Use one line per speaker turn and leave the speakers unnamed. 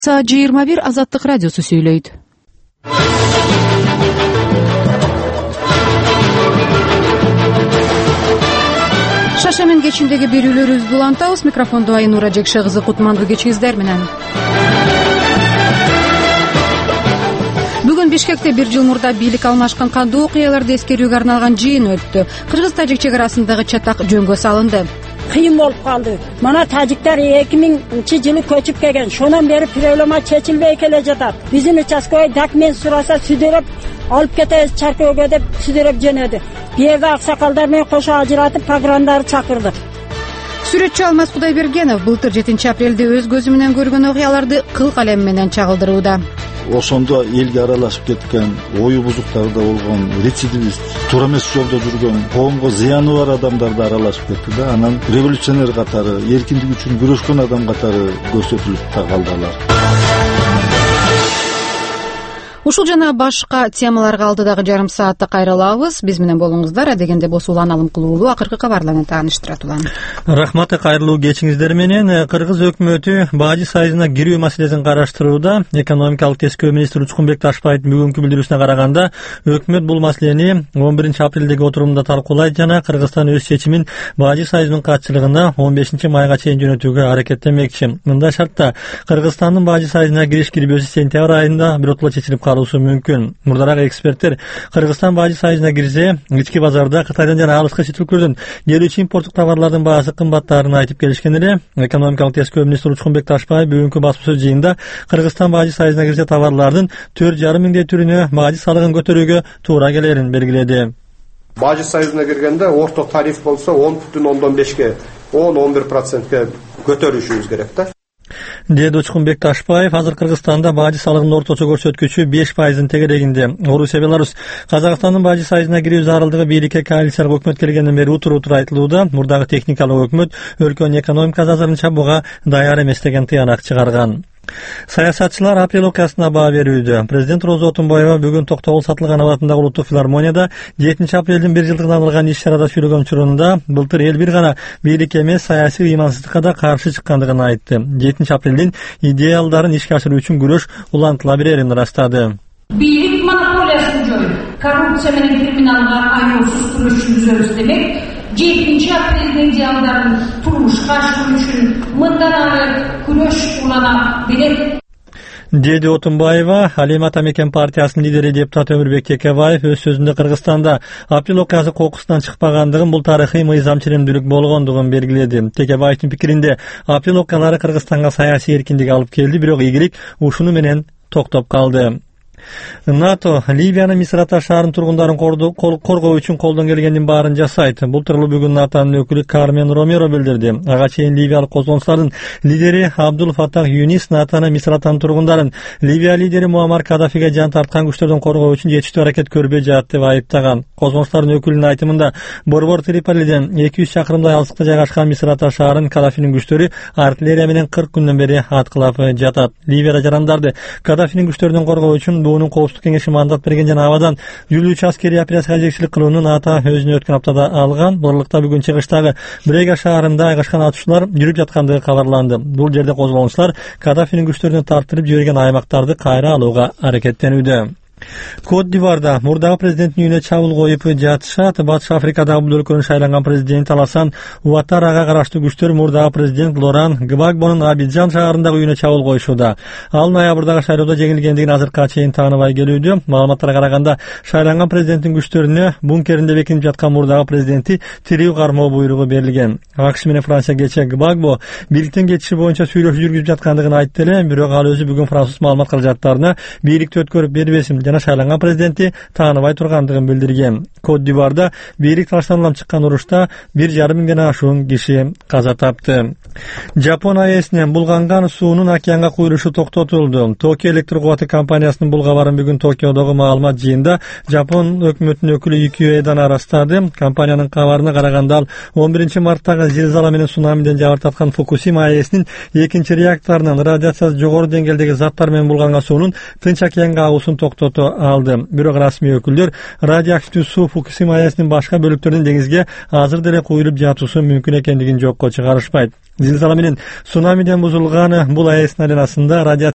21 Азаттык радиосу сүйлөйт. Шашамен кечиндеги берүүлөрүбүздү улантабыз. Микрофондо Айнура Жекше кызы, кутмандуу кечиңиздер менен. Бүгүн Бишкекте 1 жыл мурда бийлик алмашкан кандуу окуяларды эскерүүгө арналган жыйын өттү. Кыргыз-тажик чек арасындагы чатак жөнгө салынды.
Кыйын болуп калды. Мана тажиктер 2000-жылы көчүп келген. Шонан бери проблема чечилбей келе жатат. Биздин участковый документ сураса сүдөрөп алып кетебиз чаркөөгө деп сүдөрөп жөнөдү. Бияга аксакалдар менен кошо ажыратып программдарды чакырдык.
Сүрөтчү Алмаз Кудайбергенов былтыр 7 апрелде өз көзү менен көргөн окуяларды кыл калем менен чагылдырууда.
Ошондо элге аралашып кеткен, ою бузуктарда болгон рецидивист, туура эмес жолдо жүргөн, коомго зыяны бар адамдар да аралашып кетти да. Анан революционер катары, эркиндик үчүн күрөшкөн адам катары көрсөтүлүп та калды алар.
Ушул жана башка темаларга алдыдагы жарым саатта кайрылабыз. Биз менен болуңуздар. Адегенде босуланалым кылуулуу акыркы кабарларны тааныштырат улам.
Рахмат, кайрылуу кечиңиздер менен. Кыргыз өкмөтү бажы сайызына кирүү маселесин караштырууда. Экономикалык тескөө министри Учкунбек Ташбаевдин бүгүнкү билдирүүсүнө караганда, өкмөт бул маселени 11 апрелдеги отурумда талкуулайт жана Кыргызстан өз чечимин бажы сайызынын катчылыгына 15 майга чейин жөнөтүүгө аракеттенмекчи. Мындай шартта Кыргызстандын бажы сайызына кириш-кирбөөсү сентябрь айында биротоло чечилип калуусу мүмкүн. Мурдараак эксперттер Кыргызстан бажы сайызына кирсе, ички базарда Кытайдан жана алыскы чет өлкөлөрдөн келүүчү импорттук товарлардын баасы кымбаттаарын айтып келишкен эле. Экономикалык тескөө министри Учкунбек Ташбаев бүгүнкү басма сөз жыйында Кыргызстан бажы сайызына кирсе товарлардын 4,5 миңдей түрүнө бажы салыгын көтөрүүгө туура келерин белгиледи.
Бажы сайызына киргенде орто тариф болсо 10,5-ке, 10-11%ке көтөрүшүбүз керек да.
Деди Учкунбек Ташбаев, азыр Кыргызстанда бажы салыгынын орточо көрсөткүчү 5% тегерегинде. Орусия, Беларусь, Казакстандын бажы сайызына кирүү зарылдыгы бийликке коалициялык өкмөт келгенден бери утур-утур айтылууда. Мурдагы техникалык өкмөт өлкөнүн экономикасы азырынча буга даяр эмес деген тыянак чыгарган. Саясатчылар апрель окуясына баа берүүдө. Президент Роза Отунбаева бүгүн Токтогул сатылган абатындагы улуттук филармонияда 7 апрелдин 1 жылдыгына арналган иш-чарада сүйлөгөн учурунда былтыр эл бир гана бийлик эмес, саясий ыймансыздыкка да каршы чыккандыгын айтты. 7 апрелдин идеалдарын ишке ашыруу үчүн күрөш улантыла берерин ырастады.
Бийлик монополиясын жоюп, коррупция менен криминалга аяусуз күрөшүүбүз демек, 7 апрелдин идеалдарын турмушка ашыруу үчүн мындан ары күрөш улана берет.
Деди Отунбаева. Алема Атамекен партиясынын лидери депутат Өмүрбек Текебаев өз сөзүндө Кыргызстанда апрель окуясы кокусунан чыкпагандыгын, бул тарыхый мыйзам ченемдүүлүк болгондугун белгиледи. Текебаевдин пикиринде, апрель окуялары Кыргызстанга саясий эркиндик алып келди, бирок ийгилик ушуну менен токтоп калды. НАТО Ливиянын Мисрата шаарынын тургундарын коргоо үчүн колдон келгендин баарын жасайт. Бул тууралуу бүгүн НАТОнун өкүлү Кармен Ромеро билдирди. Ага чейин ливиялык козголоңчулардын лидери Абдул Фатах Юнис НАТОнун Мисратанын тургундарын Ливия лидери Муаммар Кадафиге жан тарткан күчтөрдөн коргоо үчүн жетиштүү аракет көрбөй жатат деп айыптаган. Козголоңчулардын өкүлүнүн айтымында, борбор Триполиден 200 чакырымдай алыстыкта жайгашкан Мисрата шаарын Кадафинин күчтөрү артиллерия менен 40 күндөн бери аткылап жатат. Ливияда жарандарды Кадафинин күчтөрүнөн коргоо үчүн УНун коопсуздук кеңеши мандат берген жана абадан жүлүүчү аскерий операцияга жетекчилик кылууну НАТО өзүнө өткөн аптада алган. Бурлукта бүгүн чыгыштагы Брега шаарында айгашкан атышуулар жүрүп жаткандыгы кабарланды. Бул жерде козголоңчулар Кадафинин күчтөрүнө тартырып жиберген аймактарды кайра алууга аракеттенүүдө. Кот д'Ивуарда мурдагы президенттин үйүнө чабуул коюп жатышат. Батыш Африкадагы бул өлкөнүн шайланган президенти Аласан Уатарага караштуу күчтөр мурдагы президент Лоран Гбагбонун Абиджан шаарындагы үйүнө чабуул коюшууда. Ал ноябрдагы шайлоодо жеңилгендигин азыркыга чейин тааныбай келүүдө. Маалыматтарга караганда, шайланган президенттин күчтөрүнө бункеринде бекинип жаткан мурдагы президенти тирүү кармоо буйругу берилген. АКШ менен Франция кечээ Гбагбо бийликтен кетиши боюнча сүйлөшүү жүргүзүп жаткандыгын айтты эле, бирок ал өзү бүгүн француз маалымат каражаттарына бийликти өткөрүп бербесин жана шайланган президенти тааныбай тургандыгын билдирген. Кот д'Ивуарда бийлик таштанылам чыккан урушта 1,5 миңден ашуун киши каза тапты. Жапон АЭСинен булганган суунун океанга куюлушу токтотулду. Токио электр кубаты компаниясынын бул кабарын бүгүн Токиодогу маалымат жыйында Жапон өкмөтүнүн өкүлү Юкио Эдана ырастады. Компаниянын кабарына караганда, ал 11 марттагы зилзала менен цунамиден жабыртаткан Фукусима АЭСинин 2 реакторунун радиациясы жогору деңгээлдеги заттар менен булганган суунун Тынч океанга агуусун токтото алды. Бирок расмий өкүлдөр радиоактивдүү суу Фукусима АЭСинин башка бөлүктөрүнүн деңизге азыр деле куюлуп жатуусу мүмкүн экендигин жокко чыгарышпайт. Зилзала менен цунамиден бузулган бул АЭС аренасында радиация